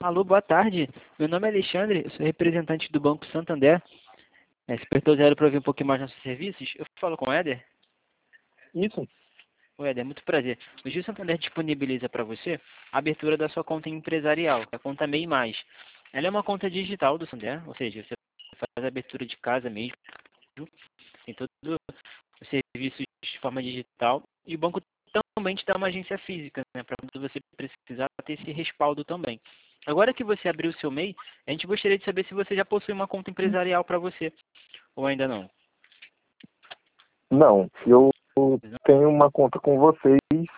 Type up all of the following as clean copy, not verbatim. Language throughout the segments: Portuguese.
Alô, boa tarde. Meu nome é Alexandre, eu sou representante do Banco Santander. Se apertou zero para ouvir um pouquinho mais nossos serviços. Eu falo com o Éder. Isso? O Éder, muito prazer. O Gil Santander disponibiliza para você a abertura da sua conta empresarial, a conta MEI+. Ela é uma conta digital do Santander, ou seja, você faz a abertura de casa mesmo, tem todos os serviços de forma digital, e o banco também te dá uma agência física, né, para quando você precisar ter esse respaldo também. Agora que você abriu o seu MEI, a gente gostaria de saber se você já possui uma conta empresarial para você, ou ainda não. Não, eu tenho uma conta com vocês,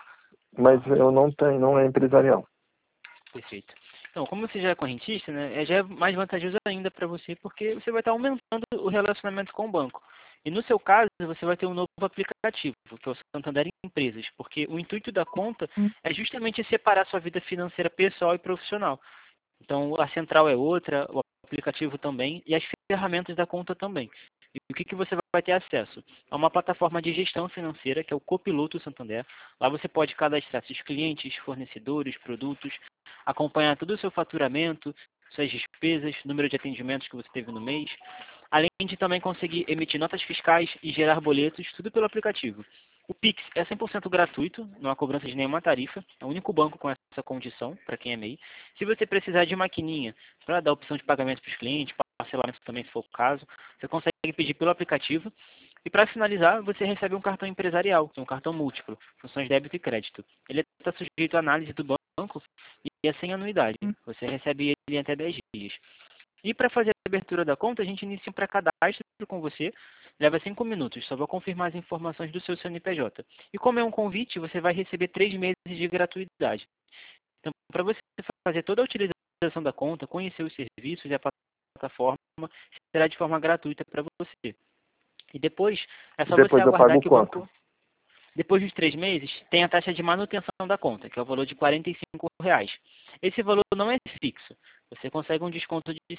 mas eu não tenho, não é empresarial. Perfeito. Então, como você já é correntista, né, já é mais vantajoso ainda para você, porque você vai estar aumentando o relacionamento com o banco. E no seu caso, você vai ter um novo aplicativo, que é o Santander Empresas, porque o intuito da conta é justamente separar sua vida financeira pessoal e profissional. Então, a central é outra, o aplicativo também, e as ferramentas da conta também. E o que você vai ter acesso? A uma plataforma de gestão financeira, que é o Copiloto Santander. Lá você pode cadastrar seus clientes, fornecedores, produtos, acompanhar todo o seu faturamento, suas despesas, número de atendimentos que você teve no mês, além de também conseguir emitir notas fiscais e gerar boletos, tudo pelo aplicativo. O Pix é 100% gratuito, não há cobrança de nenhuma tarifa, é o único banco com essa condição para quem é MEI. Se você precisar de maquininha para dar opção de pagamento para os clientes, parcelamento também se for o caso, você consegue pedir pelo aplicativo. E para finalizar, você recebe um cartão empresarial, que é um cartão múltiplo, funções débito e crédito. Ele está sujeito à análise do banco e é sem anuidade. Você recebe ele em até 10 dias. E para fazer a abertura da conta, a gente inicia um pré-cadastro com você, leva 5 minutos, só vou confirmar as informações do seu CNPJ. E como é um convite, você vai receber 3 meses de gratuidade. Então, para você fazer toda a utilização da conta, conhecer os serviços e a plataforma, será de forma gratuita para você. E depois, é só você Depois eu aguardar pago que o quanto? banco, depois dos 3 meses, tem a taxa de manutenção da conta, que é o valor de R$ 45. Esse valor não é fixo. Você consegue um desconto de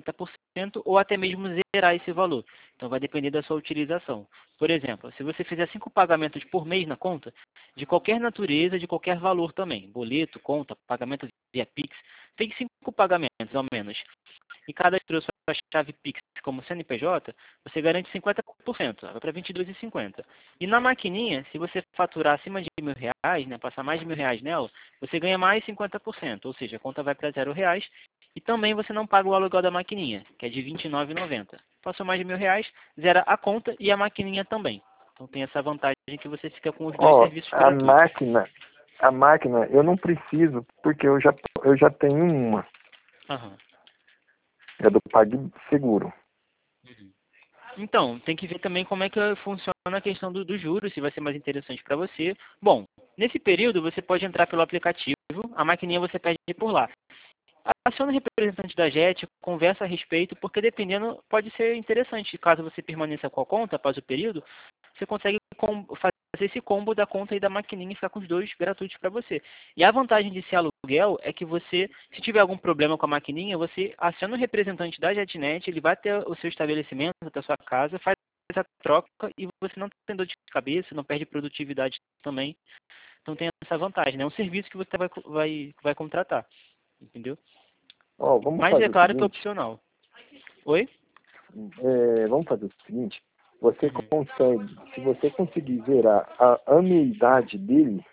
50% ou até mesmo zerar esse valor. Então vai depender da sua utilização. Por exemplo, se você fizer 5 pagamentos por mês na conta, de qualquer natureza, de qualquer valor também, boleto, conta, pagamento via Pix, tem 5 pagamentos ao menos, e cadastrou sua chave Pix como CNPJ, você garante 50%, vai para 22,50. E na maquininha, se você faturar acima de R$ 1.000, né, passar mais de R$ 1.000 nela, você ganha mais 50%, ou seja, a conta vai para R$ 0. E também você não paga o aluguel da maquininha, que é de R$ 29,90. Passou mais de R$ 1.000, zera a conta e a maquininha também. Então tem essa vantagem que você fica com os dois Ó, serviços gratuitos. a máquina eu não preciso, porque eu já tenho uma. Aham. É do PagSeguro. Então, tem que ver também como é que funciona a questão dos juros, se vai ser mais interessante para você. Bom, nesse período você pode entrar pelo aplicativo, a maquininha você pede por lá. Aciona o representante da JET, conversa a respeito, porque dependendo pode ser interessante. Caso você permaneça com a conta após o período, você consegue fazer esse combo da conta e da maquininha e ficar com os dois gratuitos para você. E a vantagem de ser aluguel é que você, se tiver algum problema com a maquininha, você aciona o representante da JetNet, ele vai até o seu estabelecimento, até a sua casa, faz a troca e você não tem dor de cabeça, não perde produtividade também. Então tem essa vantagem, né? É um serviço que você vai contratar, entendeu? Ó, vamos Mas é fazer o claro que é seguinte. opcional. Oi? Vamos fazer o seguinte. Você Uhum. consegue, se você conseguir zerar a anuidade dele,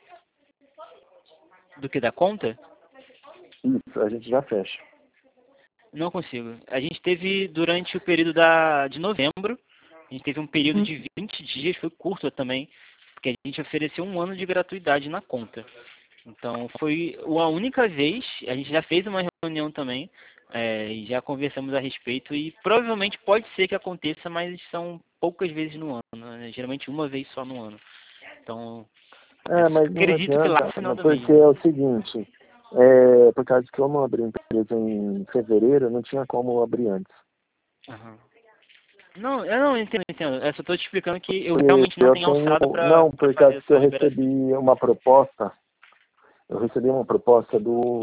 Do que da conta? isso, a gente já fecha. Não consigo. A gente teve durante o período de novembro, a gente teve um período de 20 dias, foi curto também, porque a gente ofereceu 1 ano de gratuidade na conta. Então foi a única vez, a gente já fez uma reunião também, e já conversamos a respeito, e provavelmente pode ser que aconteça, mas são poucas vezes no ano, né? Geralmente uma vez só no ano. Então, Mas não acredito que lá adianta, no final do mês, porque né? é o seguinte, por causa que eu não abri empresa em fevereiro, não tinha como abrir antes. Aham. Não, eu não entendo, entendo. Eu só estou te explicando que eu Porque realmente não tenho alçado para não, por fazer causa que essa eu liberação. recebi uma proposta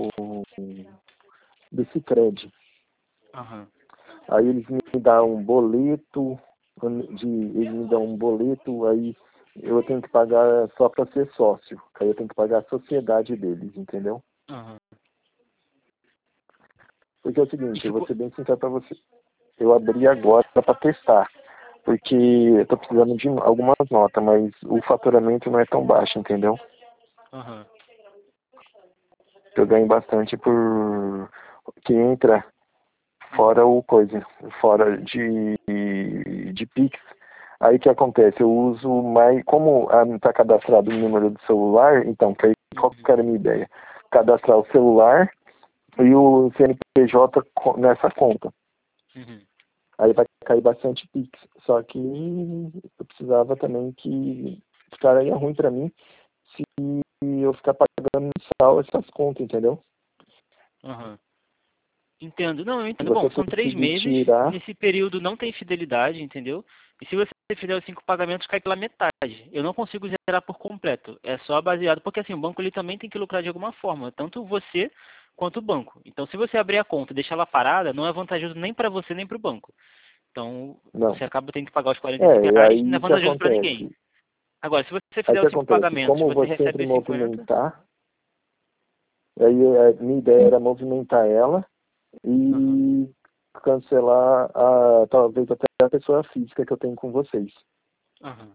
do Sicredi. Aham. Aí eles me dão um boleto, eles me dão um boleto, aí eu tenho que pagar só para ser sócio. Aí eu tenho que pagar a sociedade deles, entendeu? Aham. Porque é o seguinte, eu vou ser bem sincero para você. Eu abri agora para testar, porque eu tô precisando de algumas notas, mas o faturamento não é tão baixo, entendeu? Aham. Eu ganho bastante por que entra fora o coisa, fora de Pix. Aí o que acontece? Eu uso mais, como está cadastrado o número do celular, então, que aí, qual que era a minha ideia? Cadastrar o celular e o CNPJ nessa conta. Uhum. Aí vai cair bastante Pix. Só que eu precisava também que ficaria ruim para mim se eu ficar pagando mensal essas contas, entendeu? Aham. Entendo. Não, eu Se entendo. Bom, você são 3 conseguir meses. tirar, Nesse período não tem fidelidade, entendeu? E se você fizer os 5 pagamentos, cai pela metade. Eu não consigo zerar por completo. É só baseado, porque assim, o banco ele também tem que lucrar de alguma forma, tanto você quanto o banco. Então, se você abrir a conta e deixar ela parada, não é vantajoso nem para você nem para o banco. Então, não. você acaba tendo que pagar os 45 É, e reais, não é aí o que vantajoso para ninguém. acontece? Agora, se você Aí o fizer que os 5 acontece? pagamentos, Como eu você vou sempre recebe os 50. movimentar, aí a minha ideia era movimentar ela Aham. e cancelar talvez até a pessoa física que eu tenho com vocês. Aham.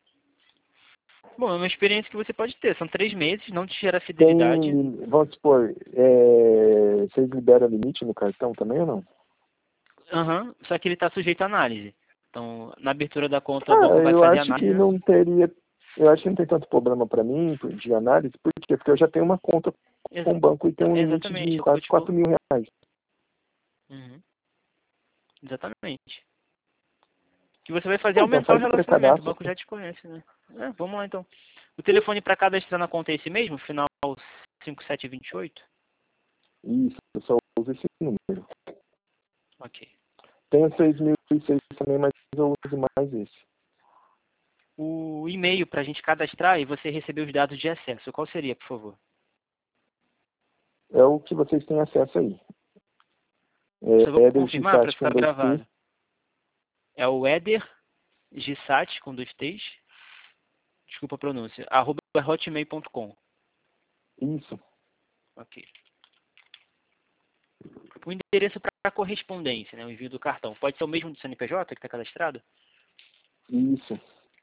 Bom, é uma experiência que você pode ter. São 3 meses, não te gera fidelidade. Tem, vamos supor, vocês liberam limite no cartão também ou não? Aham, só que ele está sujeito à análise. Então, na abertura da conta, o Ah, banco vai eu fazer a acho que análise, né? não teria, eu acho que não tem tanto problema para mim de análise, por quê? Porque eu já tenho uma conta com Exa- o banco e tem um limite exatamente, de é o que eu quase te vou. 4 mil reais. Uhum, exatamente. O que você vai fazer é Ah, então aumentar o faz o relacionamento. O pré-cadastro. banco já te conhece, né? É, vamos lá então. O telefone para cadastrar na conta é esse mesmo? Final 5728? Isso, eu só uso esse número. Ok. Tem o 6006 também, mas eu uso mais esse. O e-mail para a gente cadastrar e você receber os dados de acesso, qual seria, por favor? É o que vocês têm acesso aí. Só vou É Eder confirmar para Gisati com ficar 2T. gravado. É o Eder Gissat com 2 T's, desculpa a pronúncia, @hotmail.com. Isso, Ok. O endereço para correspondência, né, o envio do cartão, pode ser o mesmo do CNPJ que está cadastrado? isso.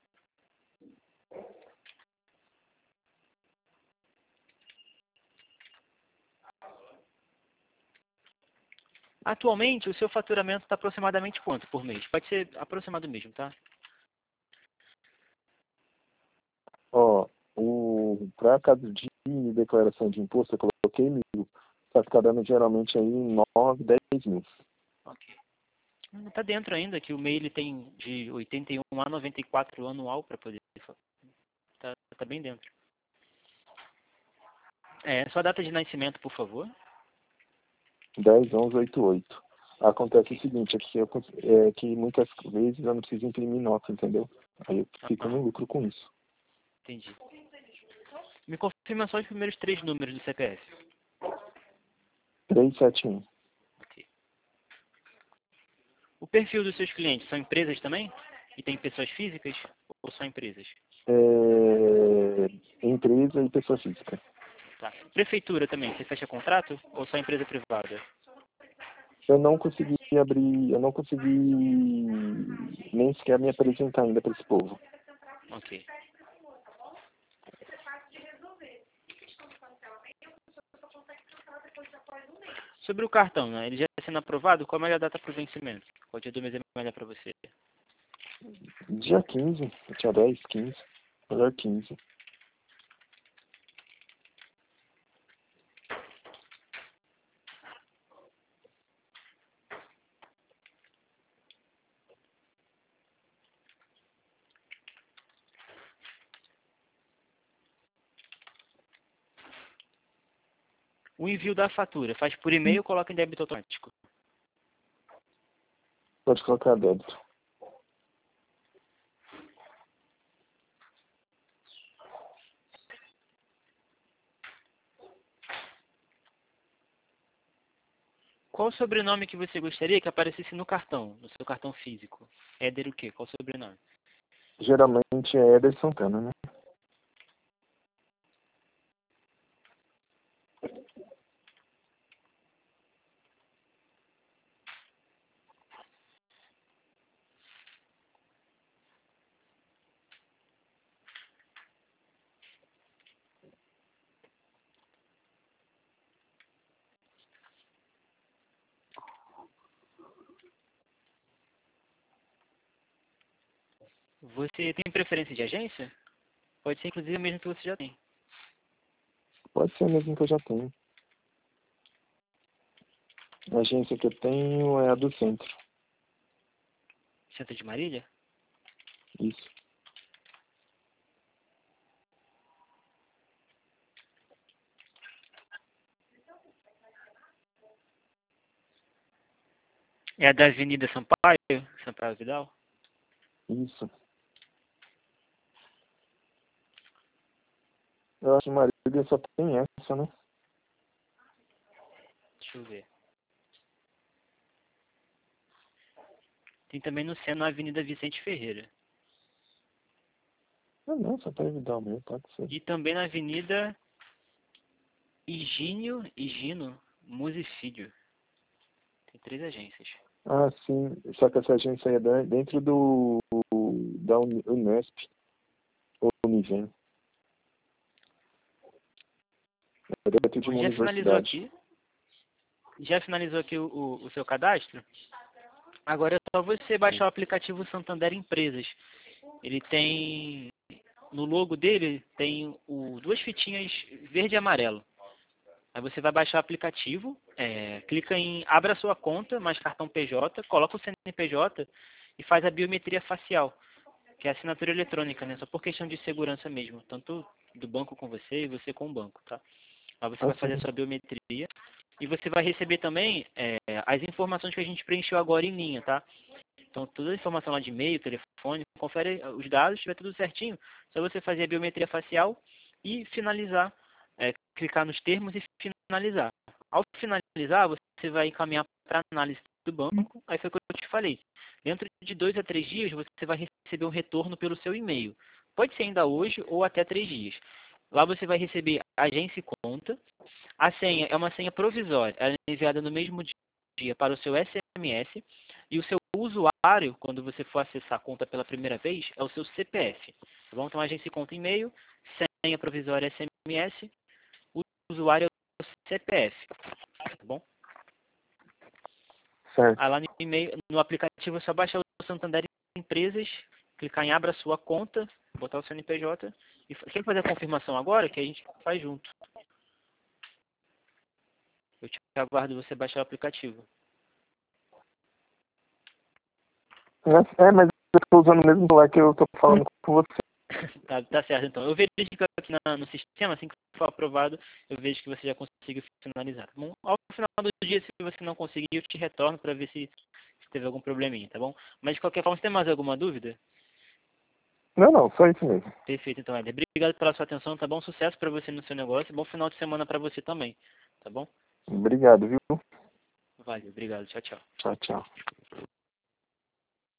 Atualmente, o seu faturamento está aproximadamente quanto por mês? Pode ser aproximado mesmo, tá? Ó, para caso de declaração de imposto, eu coloquei 1.000. Tá ficar dando geralmente aí 9, 10 mil. Ok. Está dentro ainda, que o MEI ele tem de 81 a 94 anual para poder... Tá bem dentro. Sua data de nascimento, por favor. 10, 11, 8, 8. Acontece o Ok. seguinte, é que muitas vezes eu não preciso imprimir nota, entendeu? Aí eu fico no Aham, lucro com isso. entendi. Me confirma só os primeiros 3 números do CPF. 371. Ok. O perfil dos seus clientes são empresas também? E tem pessoas físicas ou só empresas? Empresa e pessoa física. Tá. Prefeitura também, você fecha contrato ou só empresa privada? Eu não consegui abrir, eu não consegui nem sequer me apresentar ainda para esse povo. Ok. Sobre o cartão, né? Ele já está sendo aprovado, qual é a melhor data para o vencimento? Qual dia do mês é melhor para você? Dia 15, dia 10, 15, melhor 15. O envio da fatura, faz por e-mail ou coloca em débito automático? Pode colocar débito. Qual o sobrenome que você gostaria que aparecesse no cartão, no seu cartão físico? Éder o quê? Qual o sobrenome? Geralmente é Eder Santana, né? Você tem preferência de agência? Pode ser inclusive mesmo que você já tem. Pode ser mesmo que eu já tenho. A agência que eu tenho é a do centro. Centro de Marília? Isso. É a da Avenida Sampaio? Sampaio Vidal? Isso. Eu acho que Marília só tem essa, né? Deixa eu ver. Tem também no centro, na Avenida Vicente Ferreira. Ah, não, só tem Vidal mesmo, pode ser. E também na Avenida Higino Musicídio. Tem 3 agências. Ah, sim. Só que essa agência é dentro da Unesp. Ou Univem. É dentro de Bom, uma já finalizou universidade. aqui? Já finalizou aqui o seu cadastro? Agora é só você baixar o aplicativo Santander Empresas. Ele tem, no logo dele, tem duas fitinhas verde e amarelo. Aí você vai baixar o aplicativo, clica em abra sua conta, mais cartão PJ, coloca o CNPJ e faz a biometria facial, que é a assinatura eletrônica, né? Só por questão de segurança mesmo, tanto do banco com você e você com o banco, tá? Aí você vai fazer a Assim. sua biometria e você vai receber também as informações que a gente preencheu agora em linha, tá? Então, toda a informação lá de e-mail, telefone, confere os dados, tiver tudo certinho, só você fazer a biometria facial e finalizar, clicar nos termos e finalizar. Ao finalizar, você vai encaminhar para análise do banco, aí foi o que eu te falei. Dentro de 2 a 3 dias, você vai receber um retorno pelo seu e-mail. Pode ser ainda hoje ou até 3 dias. Lá você vai receber agência e conta. A senha é uma senha provisória, ela é enviada no mesmo dia para o seu SMS e o seu usuário, quando você for acessar a conta pela primeira vez, é o seu CPF. Tá bom? Então, agência e conta e-mail, senha provisória SMS, o usuário é o CPF. Tá bom? Certo. Aí lá no e-mail, no aplicativo, é só baixar o Santander Empresas, clicar em abra sua conta, botar o CNPJ e quer fazer a confirmação agora, que a gente faz junto. Eu te aguardo você baixar o aplicativo. Mas eu tô usando o mesmo celular que eu tô falando com você. Tá certo, então. Eu verifico aqui no sistema, assim que for aprovado, eu vejo que você já conseguiu finalizar, tá bom? Ao final do dia, se você não conseguir, eu te retorno para ver se teve algum probleminha, tá bom? Mas de qualquer forma, você tem mais alguma dúvida? Não, só isso mesmo. Perfeito, então, Éder. Obrigado pela sua atenção, tá bom? Sucesso para você no seu negócio. Bom final de semana para você também, tá bom? Obrigado, viu? Valeu, obrigado. Tchau, tchau. Tchau, tchau.